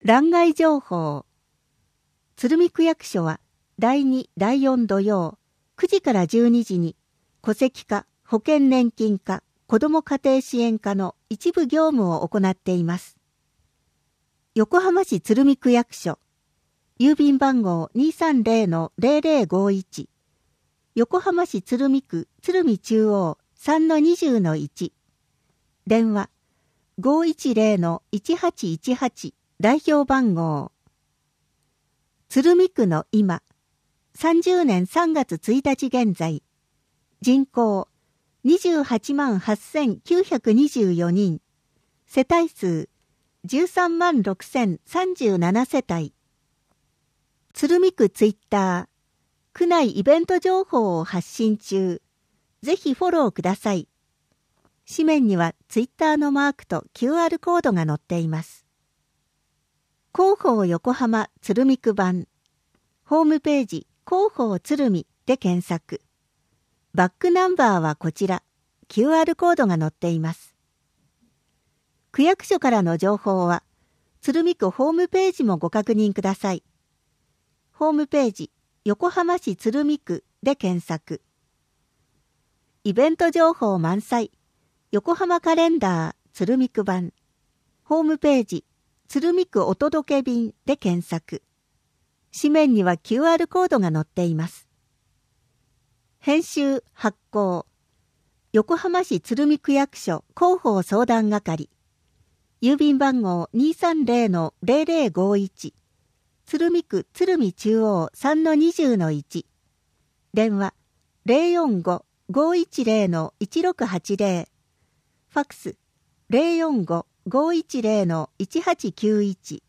欄外情報。鶴見区役所は第2、第4土曜9時から12時に戸籍課、保険年金課、子ども家庭支援課の一部業務を行っています。横浜市鶴見区役所、郵便番号 230-0051、横浜市鶴見区鶴見中央 3-20-1、電話 510-1818 代表番号。鶴見区の今、30年3月1日現在、人口28万8924人、世帯数13万6037世帯。鶴見区ツイッター、区内イベント情報を発信中。ぜひフォローください。紙面にはツイッターのマークと QR コードが載っています。広報横浜鶴見区版、ホームページ広報鶴見で検索。バックナンバーはこちら、QR コードが載っています。区役所からの情報は、鶴見区ホームページもご確認ください。ホームページ、横浜市鶴見区で検索。イベント情報満載、横浜カレンダー鶴見区版、ホームページ、鶴見区お届け便で検索。紙面には QR コードが載っています。編集発行、横浜市鶴見区役所広報相談係、郵便番号 230-0051、鶴見区鶴見中央 3-20-1、電話 045-510-1680、ファックス 045-510-1891。